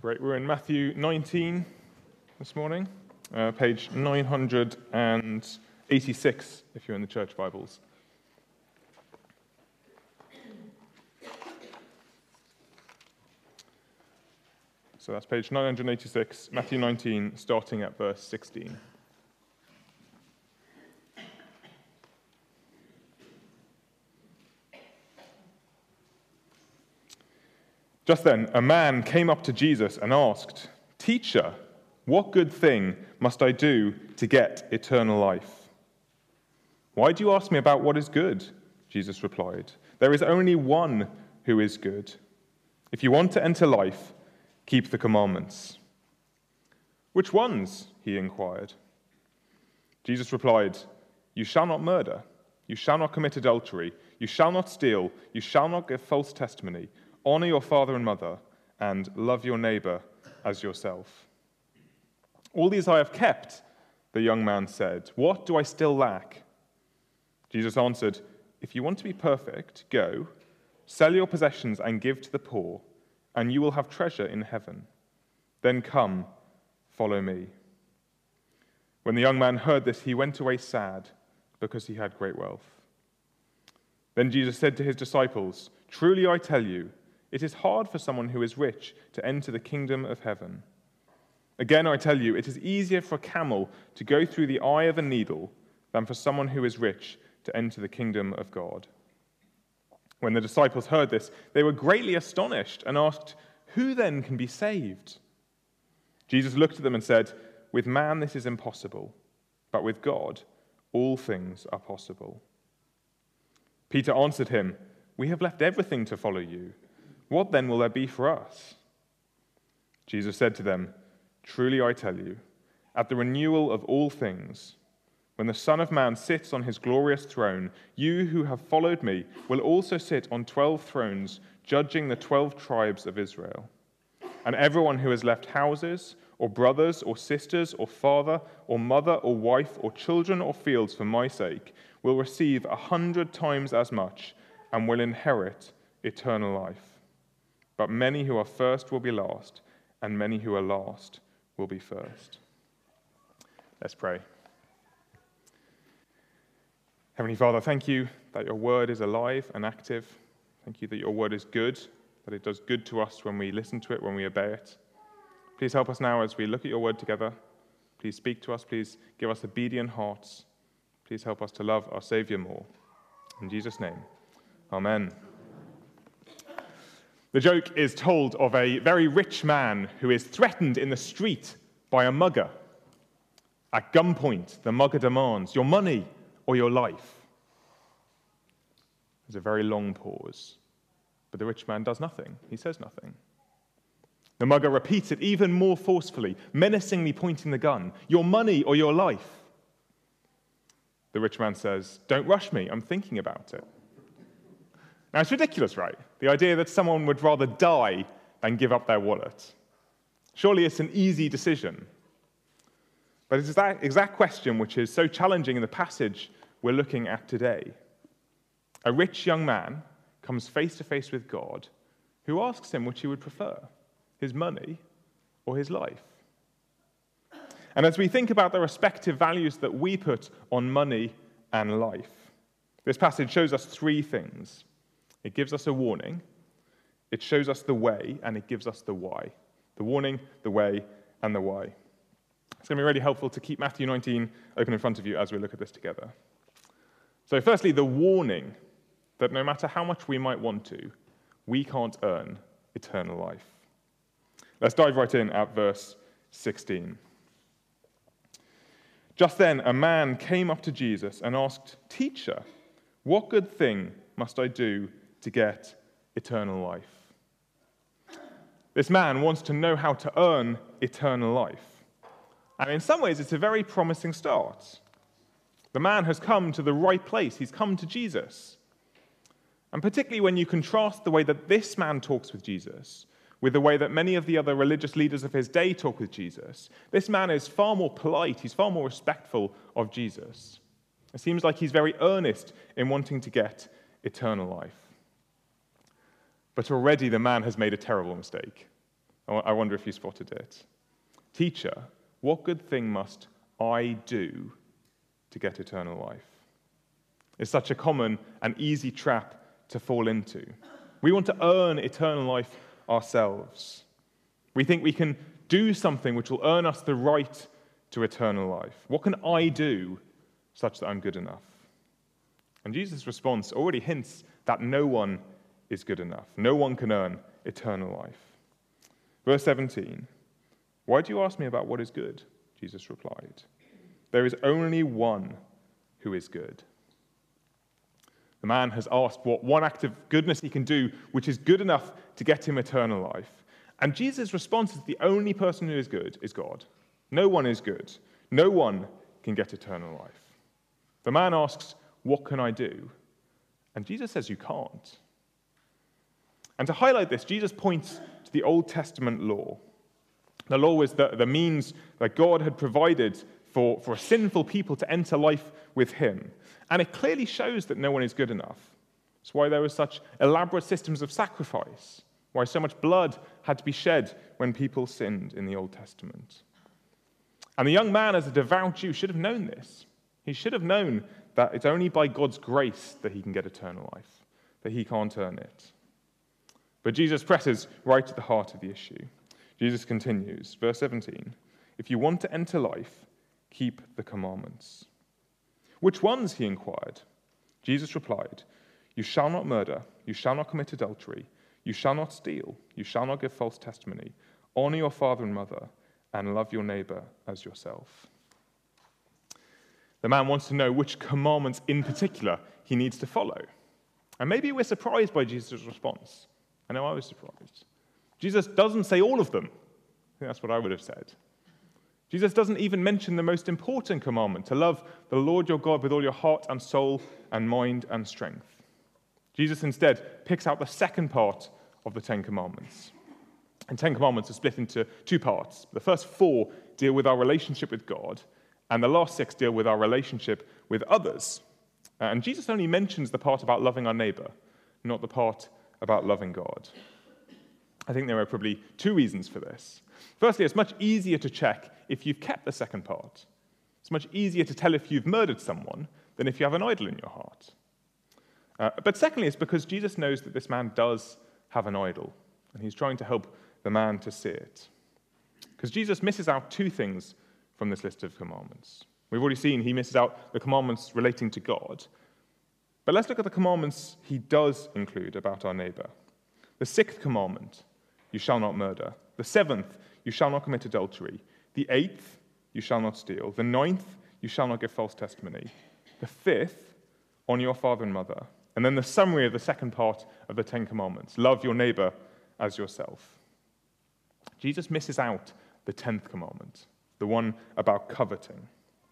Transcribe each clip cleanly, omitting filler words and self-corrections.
Great. We're in Matthew 19 this morning, page 986 if you're in the church Bibles. So that's page 986, Matthew 19, starting at verse 16. Just then, a man came up to Jesus and asked, "Teacher, what good thing must I do to get eternal life?" "Why do you ask me about what is good?" Jesus replied. "There is only one who is good. If you want to enter life, keep the commandments." "Which ones?" he inquired. Jesus replied, "You shall not murder. You shall not commit adultery. You shall not steal. You shall not give false testimony. Honor your father and mother, and love your neighbor as yourself." "All these I have kept," the young man said. "What do I still lack?" Jesus answered, "If you want to be perfect, go, sell your possessions and give to the poor, and you will have treasure in heaven. Then come, follow me." When the young man heard this, he went away sad, because he had great wealth. Then Jesus said to his disciples, "Truly I tell you, it is hard for someone who is rich to enter the kingdom of heaven. Again, I tell you, it is easier for a camel to go through the eye of a needle than for someone who is rich to enter the kingdom of God." When the disciples heard this, they were greatly astonished and asked, "Who then can be saved?" Jesus looked at them and said, "With man this is impossible, but with God all things are possible." Peter answered him, "We have left everything to follow you. What then will there be for us?" Jesus said to them, "Truly I tell you, at the renewal of all things, when the Son of Man sits on his glorious throne, you who have followed me will also sit on 12 thrones, judging the 12 tribes of Israel. And everyone who has left houses, or brothers, or sisters, or father, or mother, or wife, or children, or fields for my sake, will receive 100 times as much and will inherit eternal life. But many who are first will be last, and many who are last will be first." Let's pray. Heavenly Father, thank you that your word is alive and active. Thank you that your word is good, that it does good to us when we listen to it, when we obey it. Please help us now as we look at your word together. Please speak to us. Please give us obedient hearts. Please help us to love our Savior more. In Jesus' name, amen. The joke is told of a very rich man who is threatened in the street by a mugger. At gunpoint, the mugger demands your money or your life. There's a very long pause, but the rich man does nothing. He says nothing. The mugger repeats it even more forcefully, menacingly pointing the gun, "Your money or your life." The rich man says, "Don't rush me, I'm thinking about it." Now, it's ridiculous, right? The idea that someone would rather die than give up their wallet. Surely it's an easy decision. But it's that exact question which is so challenging in the passage we're looking at today. A rich young man comes face to face with God, who asks him which he would prefer, his money or his life. And as we think about the respective values that we put on money and life, this passage shows us three things. It gives us a warning, it shows us the way, and it gives us the why. The warning, the way, and the why. It's going to be really helpful to keep Matthew 19 open in front of you as we look at this together. So firstly, the warning that no matter how much we might want to, we can't earn eternal life. Let's dive right in at verse 16. Just then, a man came up to Jesus and asked, "Teacher, what good thing must I do to get eternal life?" This man wants to know how to earn eternal life. And in some ways, it's a very promising start. The man has come to the right place. He's come to Jesus. And particularly when you contrast the way that this man talks with Jesus with the way that many of the other religious leaders of his day talk with Jesus, this man is far more polite. He's far more respectful of Jesus. It seems like he's very earnest in wanting to get eternal life. But already the man has made a terrible mistake. I wonder if you spotted it. Teacher, what good thing must I do to get eternal life? It's such a common and easy trap to fall into. We want to earn eternal life ourselves. We think we can do something which will earn us the right to eternal life. What can I do such that I'm good enough? And Jesus' response already hints that no one is good enough. No one can earn eternal life. Verse 17, why do you ask me about what is good? Jesus replied, there is only one who is good. The man has asked what one act of goodness he can do, which is good enough to get him eternal life. And Jesus' response is the only person who is good is God. No one is good. No one can get eternal life. The man asks, what can I do? And Jesus says you can't. And to highlight this, Jesus points to the Old Testament law. The law was the means that God had provided for a sinful people to enter life with him. And it clearly shows that no one is good enough. It's why there were such elaborate systems of sacrifice, why so much blood had to be shed when people sinned in the Old Testament. And the young man, as a devout Jew, should have known this. He should have known that it's only by God's grace that he can get eternal life, that he can't earn it. But Jesus presses right to the heart of the issue. Jesus continues, verse 17, if you want to enter life, keep the commandments. Which ones, he inquired. Jesus replied, you shall not murder, you shall not commit adultery, you shall not steal, you shall not give false testimony, honor your father and mother, and love your neighbor as yourself. The man wants to know which commandments in particular he needs to follow. And maybe we're surprised by Jesus' response. I know I was surprised. Jesus doesn't say all of them. I think that's what I would have said. Jesus doesn't even mention the most important commandment, to love the Lord your God with all your heart and soul and mind and strength. Jesus instead picks out the second part of the Ten Commandments. And Ten Commandments are split into two parts. The first four deal with our relationship with God, and the last six deal with our relationship with others. And Jesus only mentions the part about loving our neighbor, not the part about loving God. I think there are probably two reasons for this. Firstly, it's much easier to check if you've kept the second part. It's much easier to tell if you've murdered someone than if you have an idol in your heart. But secondly, it's because Jesus knows that this man does have an idol, and he's trying to help the man to see it. Because Jesus misses out two things from this list of commandments. We've already seen he misses out the commandments relating to God. But let's look at the commandments he does include about our neighbor. The sixth commandment, you shall not murder. The seventh, you shall not commit adultery. The eighth, you shall not steal. The ninth, you shall not give false testimony. The fifth, honor your father and mother. And then the summary of the second part of the Ten Commandments, love your neighbor as yourself. Jesus misses out the 10th commandment, the one about coveting.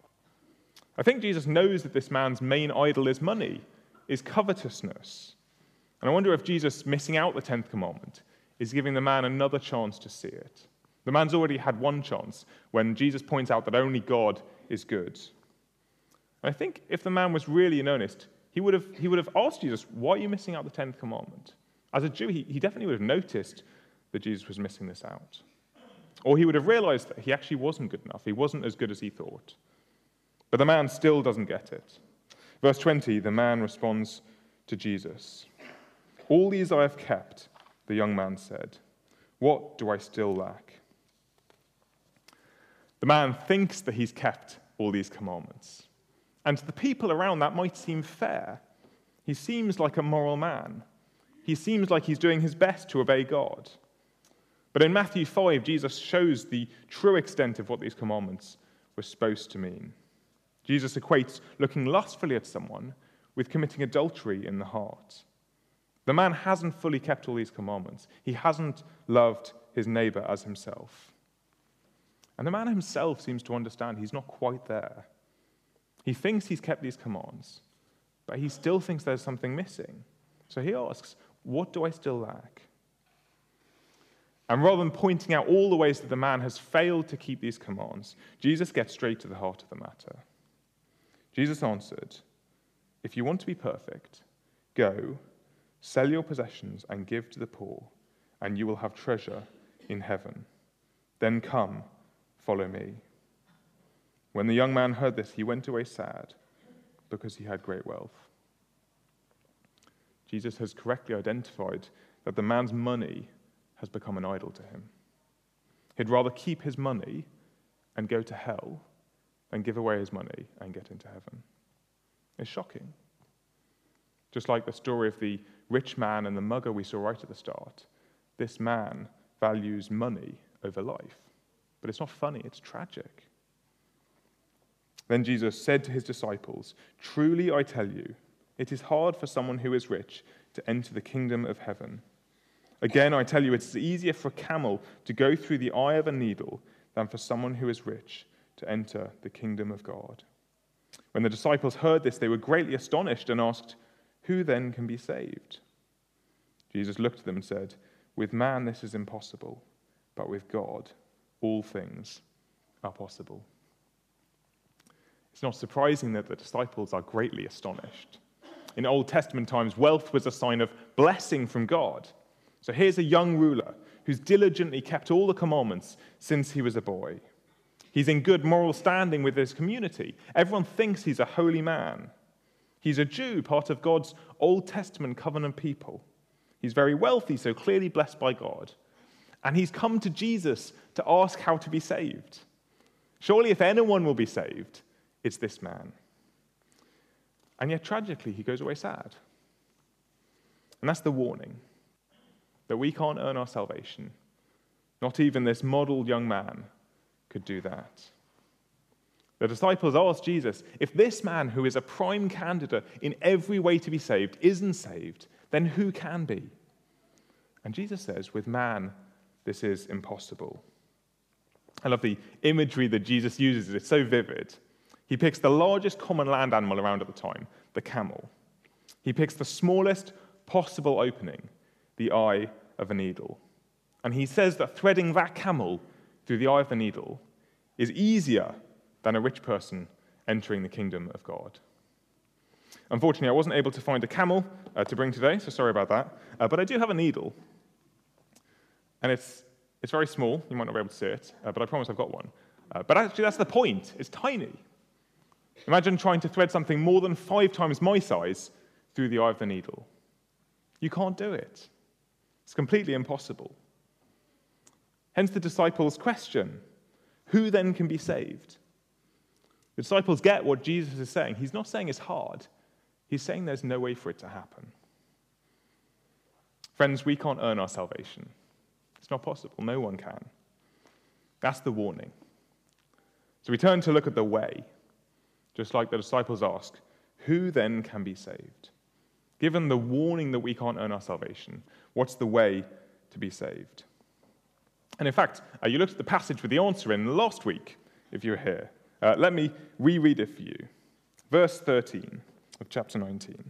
I think Jesus knows that this man's main idol is money, is covetousness. And I wonder if Jesus missing out the 10th commandment is giving the man another chance to see it. The man's already had one chance when Jesus points out that only God is good. And I think if the man was really in earnest, he would have asked Jesus, why are you missing out the 10th commandment? As a Jew, he definitely would have noticed that Jesus was missing this out. Or he would have realized that he actually wasn't good enough. He wasn't as good as he thought. But the man still doesn't get it. Verse 20, the man responds to Jesus. All these I have kept, the young man said. What do I still lack? The man thinks that he's kept all these commandments. And to the people around, that might seem fair. He seems like a moral man. He seems like he's doing his best to obey God. But in Matthew 5, Jesus shows the true extent of what these commandments were supposed to mean. Jesus equates looking lustfully at someone with committing adultery in the heart. The man hasn't fully kept all these commandments. He hasn't loved his neighbor as himself. And the man himself seems to understand he's not quite there. He thinks he's kept these commands, but he still thinks there's something missing. So he asks, what do I still lack? And rather than pointing out all the ways that the man has failed to keep these commands, Jesus gets straight to the heart of the matter. Jesus answered, if you want to be perfect, go, sell your possessions and give to the poor, and you will have treasure in heaven. Then come, follow me." When the young man heard this, he went away sad, because he had great wealth. Jesus has correctly identified that the man's money has become an idol to him. He'd rather keep his money and go to hell than give away his money and get into heaven. It's shocking. Just like the story of the rich man and the mugger we saw right at the start, this man values money over life. But it's not funny, it's tragic. Then Jesus said to his disciples, "Truly I tell you, it is hard for someone who is rich to enter the kingdom of heaven. Again, I tell you, it's easier for a camel to go through the eye of a needle than for someone who is rich to enter the kingdom of God." When the disciples heard this, they were greatly astonished and asked, "Who then can be saved?" Jesus looked at them and said, "With man this is impossible, but with God all things are possible." It's not surprising that the disciples are greatly astonished. In Old Testament times, wealth was a sign of blessing from God. So here's a young ruler who's diligently kept all the commandments since he was a boy. He's in good moral standing with his community. Everyone thinks he's a holy man. He's a Jew, part of God's Old Testament covenant people. He's very wealthy, so clearly blessed by God. And he's come to Jesus to ask how to be saved. Surely if anyone will be saved, it's this man. And yet, tragically, he goes away sad. And that's the warning, that we can't earn our salvation. Not even this model young man could do that. The disciples asked Jesus, if this man, who is a prime candidate in every way to be saved, isn't saved, then who can be? And Jesus says, with man, this is impossible. I love the imagery that Jesus uses. It's so vivid. He picks the largest common land animal around at the time, the camel. He picks the smallest possible opening, the eye of a needle. And he says that threading that camel through the eye of the needle is easier than a rich person entering the kingdom of God. Unfortunately, I wasn't able to find a camel to bring today, so sorry about that. But I do have a needle. And it's very small. You might not be able to see it, but I promise I've got one. But actually, that's the point. It's tiny. Imagine trying to thread something more than 5 times my size through the eye of the needle. You can't do it. It's completely impossible. Hence the disciples' question, who then can be saved? The disciples get what Jesus is saying. He's not saying it's hard. He's saying there's no way for it to happen. Friends, we can't earn our salvation. It's not possible. No one can. That's the warning. So we turn to look at the way. Just like the disciples ask, who then can be saved? Given the warning that we can't earn our salvation, what's the way to be saved? And in fact, you looked at the passage with the answer in last week, if you were here. Let me reread it for you. Verse 13 of chapter 19.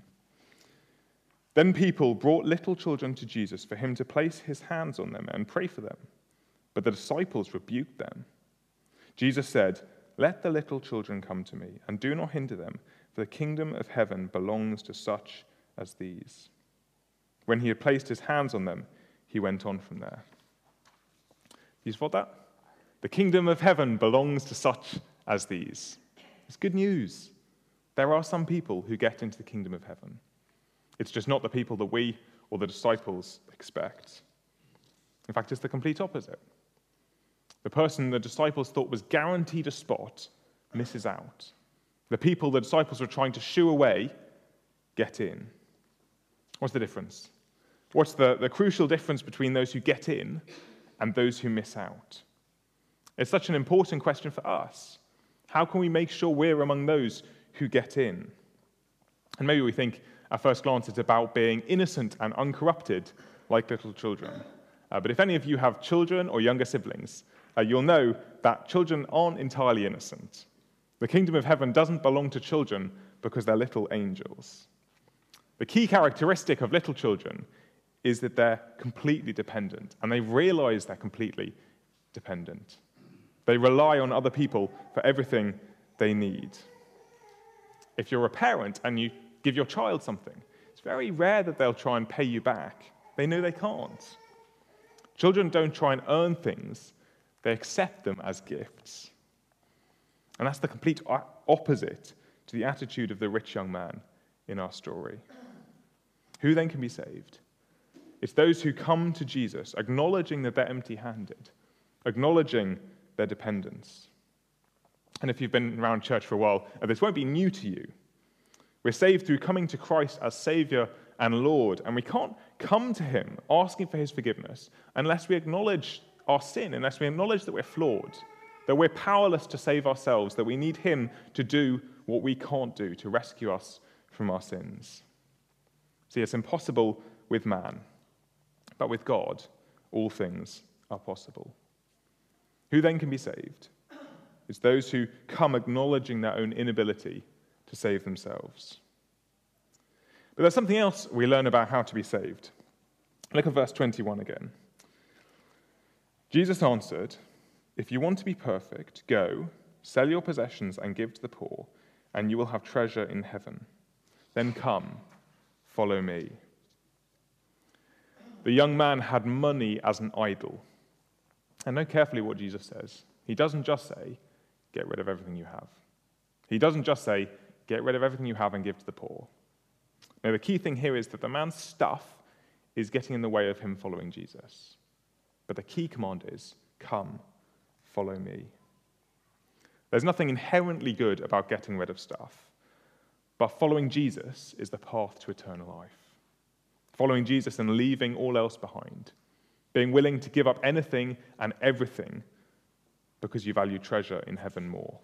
Then people brought little children to Jesus for him to place his hands on them and pray for them. But the disciples rebuked them. Jesus said, "Let the little children come to me, and do not hinder them, for the kingdom of heaven belongs to such as these." When he had placed his hands on them, he went on from there. Do you spot that? The kingdom of heaven belongs to such as these. It's good news. There are some people who get into the kingdom of heaven. It's just not the people that we or the disciples expect. In fact, it's the complete opposite. The person the disciples thought was guaranteed a spot misses out. The people the disciples were trying to shoo away get in. What's the difference? What's the crucial difference between those who get in and those who miss out? It's such an important question for us. How can we make sure we're among those who get in? And maybe we think, at first glance, it's about being innocent and uncorrupted like little children. But if any of you have children or younger siblings, you'll know that children aren't entirely innocent. The kingdom of heaven doesn't belong to children because they're little angels. The key characteristic of little children is that they're completely dependent, and they realize they're completely dependent. They rely on other people for everything they need. If you're a parent and you give your child something, it's very rare that they'll try and pay you back. They know they can't. Children don't try and earn things, they accept them as gifts. And that's the complete opposite to the attitude of the rich young man in our story. Who then can be saved? It's those who come to Jesus, acknowledging that they're empty-handed, acknowledging their dependence. And if you've been around church for a while, this won't be new to you. We're saved through coming to Christ as Savior and Lord, and we can't come to him asking for his forgiveness unless we acknowledge our sin, unless we acknowledge that we're flawed, that we're powerless to save ourselves, that we need him to do what we can't do, to rescue us from our sins. See, it's impossible with man, but with God, all things are possible. Who then can be saved? It's those who come acknowledging their own inability to save themselves. But there's something else we learn about how to be saved. Look at verse 21 again. Jesus answered, "If you want to be perfect, go, sell your possessions and give to the poor, and you will have treasure in heaven. Then come, follow me." The young man had money as an idol. And note carefully what Jesus says. He doesn't just say, "Get rid of everything you have." He doesn't just say, "Get rid of everything you have and give to the poor." Now, the key thing here is that the man's stuff is getting in the way of him following Jesus. But the key command is, "Come, follow me." There's nothing inherently good about getting rid of stuff, but following Jesus is the path to eternal life. Following Jesus and leaving all else behind, being willing to give up anything and everything because you value treasure in heaven more.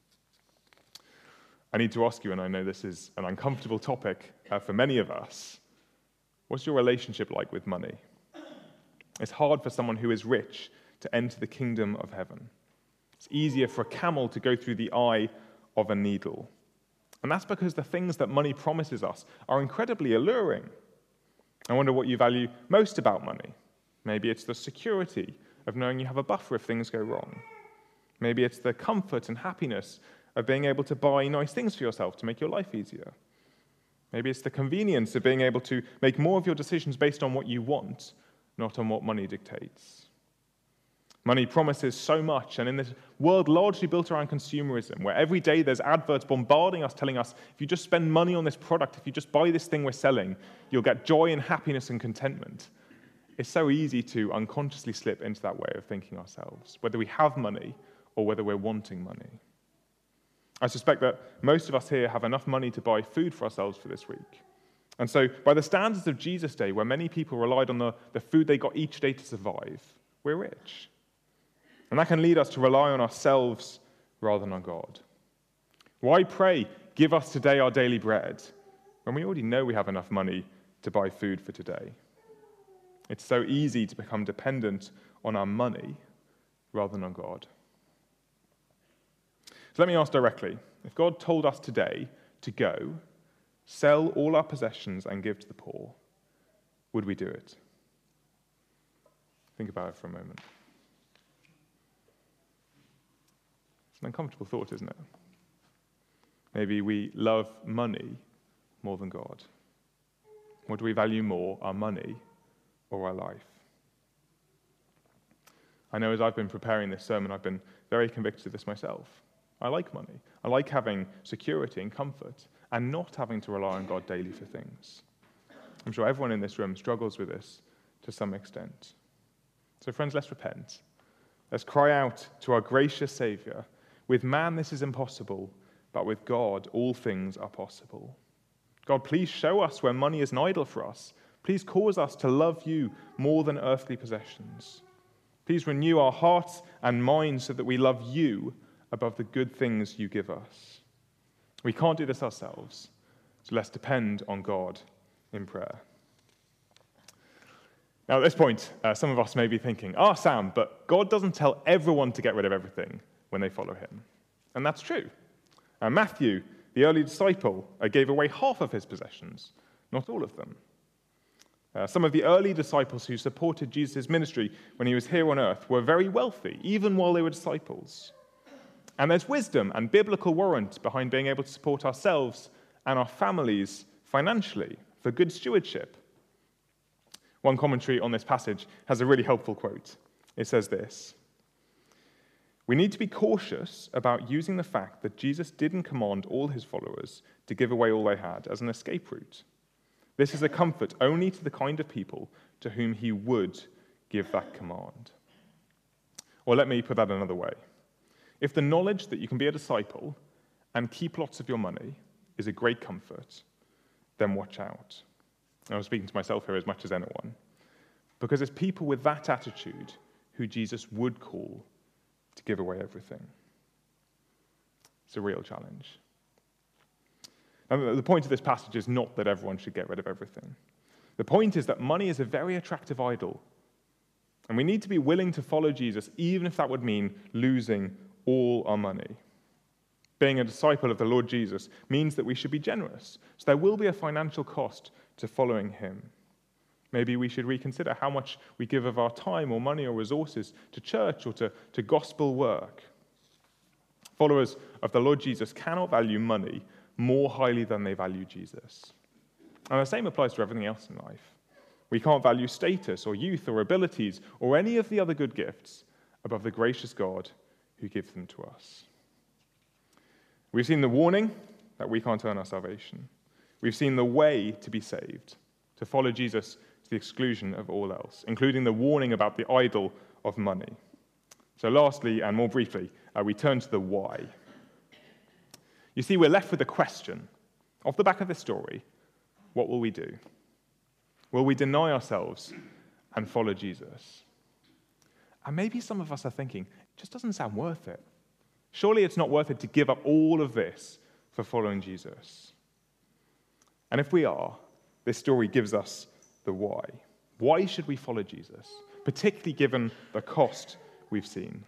I need to ask you, and I know this is an uncomfortable topic for many of us, what's your relationship like with money? It's hard for someone who is rich to enter the kingdom of heaven. It's easier for a camel to go through the eye of a needle. And that's because the things that money promises us are incredibly alluring. I wonder what you value most about money. Maybe it's the security of knowing you have a buffer if things go wrong. Maybe it's the comfort and happiness of being able to buy nice things for yourself to make your life easier. Maybe it's the convenience of being able to make more of your decisions based on what you want, not on what money dictates. Money promises so much, and in this world largely built around consumerism, where every day there's adverts bombarding us, telling us, if you just spend money on this product, if you just buy this thing we're selling, you'll get joy and happiness and contentment. It's so easy to unconsciously slip into that way of thinking ourselves, whether we have money or whether we're wanting money. I suspect that most of us here have enough money to buy food for ourselves for this week. And so, by the standards of Jesus' day, where many people relied on the food they got each day to survive, we're rich. And that can lead us to rely on ourselves rather than on God. Why pray, "Give us today our daily bread," when we already know we have enough money to buy food for today? It's so easy to become dependent on our money rather than on God. So let me ask directly, if God told us today to go, sell all our possessions and give to the poor, would we do it? Think about it for a moment. It's an uncomfortable thought, isn't it? Maybe we love money more than God. What do we value more, our money or our life? I know as I've been preparing this sermon, I've been very convicted of this myself. I like money. I like having security and comfort and not having to rely on God daily for things. I'm sure everyone in this room struggles with this to some extent. So friends, let's repent. Let's cry out to our gracious Savior. With man this is impossible, but with God all things are possible. God, please show us where money is an idol for us. Please cause us to love you more than earthly possessions. Please renew our hearts and minds so that we love you above the good things you give us. We can't do this ourselves, so let's depend on God in prayer. Now, at this point, some of us may be thinking, Sam, but God doesn't tell everyone to get rid of everything when they follow him. And that's true. Matthew, the early disciple, gave away half of his possessions, not all of them. Some of the early disciples who supported Jesus' ministry when he was here on earth were very wealthy, even while they were disciples. And there's wisdom and biblical warrant behind being able to support ourselves and our families financially for good stewardship. One commentary on this passage has a really helpful quote. It says this: "We need to be cautious about using the fact that Jesus didn't command all his followers to give away all they had as an escape route. This is a comfort only to the kind of people to whom he would give that command." Or let me put that another way. If the knowledge that you can be a disciple and keep lots of your money is a great comfort, then watch out. And I'm speaking to myself here as much as anyone, because it's people with that attitude who Jesus would call to give away everything. It's a real challenge. And the point of this passage is not that everyone should get rid of everything. The point is that money is a very attractive idol, and we need to be willing to follow Jesus, even if that would mean losing all our money. Being a disciple of the Lord Jesus means that we should be generous, so there will be a financial cost to following him. Maybe we should reconsider how much we give of our time or money or resources to church or to gospel work. Followers of the Lord Jesus cannot value money more highly than they value Jesus. And the same applies to everything else in life. We can't value status or youth or abilities or any of the other good gifts above the gracious God who gives them to us. We've seen the warning that we can't earn our salvation. We've seen the way to be saved, to follow Jesus to the exclusion of all else, including the warning about the idol of money. So lastly, and more briefly, we turn to the why. You see, we're left with a question. Off the back of this story, what will we do? Will we deny ourselves and follow Jesus? And maybe some of us are thinking, it just doesn't sound worth it. Surely it's not worth it to give up all of this for following Jesus. And if we are, this story gives us the why. Why should we follow Jesus, particularly given the cost we've seen?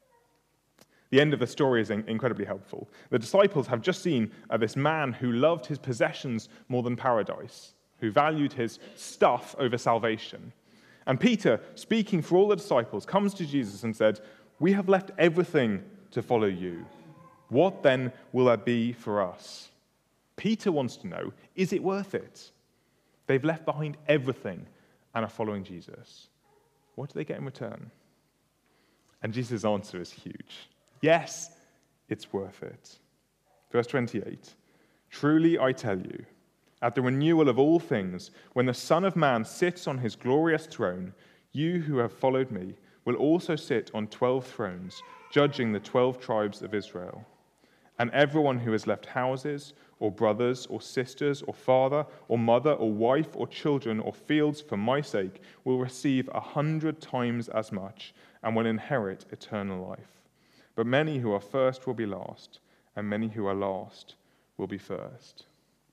The end of the story is incredibly helpful. The disciples have just seen this man who loved his possessions more than paradise, who valued his stuff over salvation. And Peter, speaking for all the disciples, comes to Jesus and said, "We have left everything to follow you. What then will there be for us?" Peter wants to know, is it worth it? They've left behind everything and are following Jesus. What do they get in return? And Jesus' answer is huge. Yes, it's worth it. Verse 28, "Truly I tell you, at the renewal of all things, when the Son of Man sits on his glorious throne, you who have followed me will also sit on 12 thrones, judging the 12 tribes of Israel. And everyone who has left houses, or brothers, or sisters, or father, or mother, or wife, or children, or fields for my sake will receive 100 times as much and will inherit eternal life. But many who are first will be last, and many who are last will be first."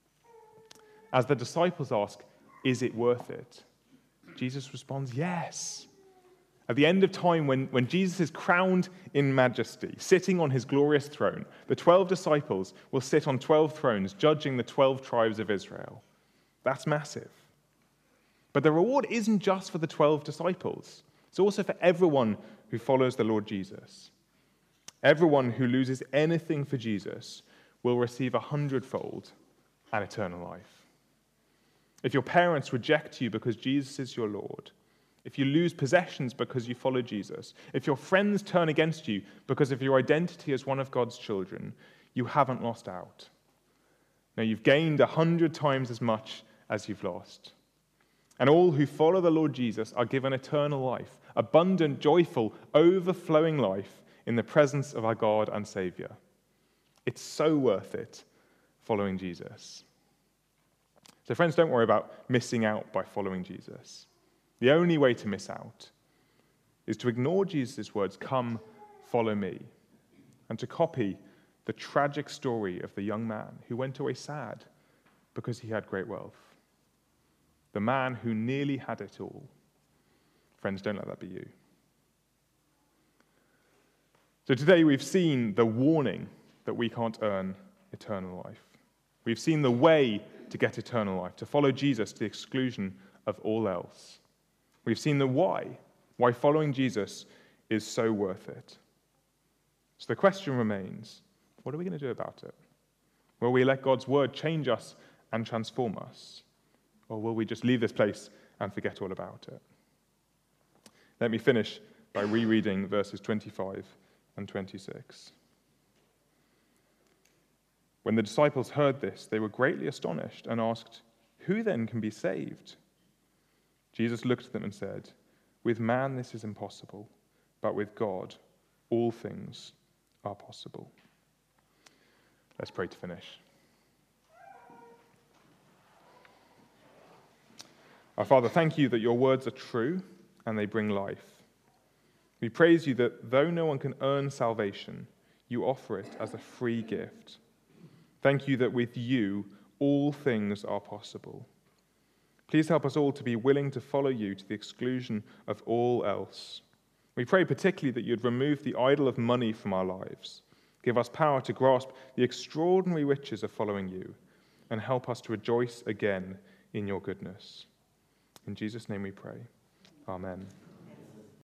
As the disciples ask, is it worth it? Jesus responds, yes. At the end of time, when Jesus is crowned in majesty, sitting on his glorious throne, the 12 disciples will sit on 12 thrones, judging the 12 tribes of Israel. That's massive. But the reward isn't just for the 12 disciples. It's also for everyone who follows the Lord Jesus. Everyone who loses anything for Jesus will receive 100-fold and eternal life. If your parents reject you because Jesus is your Lord, if you lose possessions because you follow Jesus, if your friends turn against you because of your identity as one of God's children, you haven't lost out. No, you've gained 100 times as much as you've lost. And all who follow the Lord Jesus are given eternal life, abundant, joyful, overflowing life in the presence of our God and Savior. It's so worth it following Jesus. So friends, don't worry about missing out by following Jesus. The only way to miss out is to ignore Jesus' words, "Come, follow me," and to copy the tragic story of the young man who went away sad because he had great wealth. The man who nearly had it all. Friends, don't let that be you. So today we've seen the warning that we can't earn eternal life. We've seen the way to get eternal life, to follow Jesus to the exclusion of all else. We've seen the why following Jesus is so worth it. So the question remains, what are we going to do about it? Will we let God's word change us and transform us? Or will we just leave this place and forget all about it. Let me finish by rereading verses 25 and 26. When the disciples heard this, they were greatly astonished and asked, "Who then can be saved?" Jesus looked at them and said, "With man this is impossible, but with God all things are possible." Let's pray to finish. Our Father, thank you that your words are true and they bring life. We praise you that though no one can earn salvation, you offer it as a free gift. Thank you that with you all things are possible. Please help us all to be willing to follow you to the exclusion of all else. We pray particularly that you'd remove the idol of money from our lives, give us power to grasp the extraordinary riches of following you, and help us to rejoice again in your goodness. In Jesus' name we pray. Amen.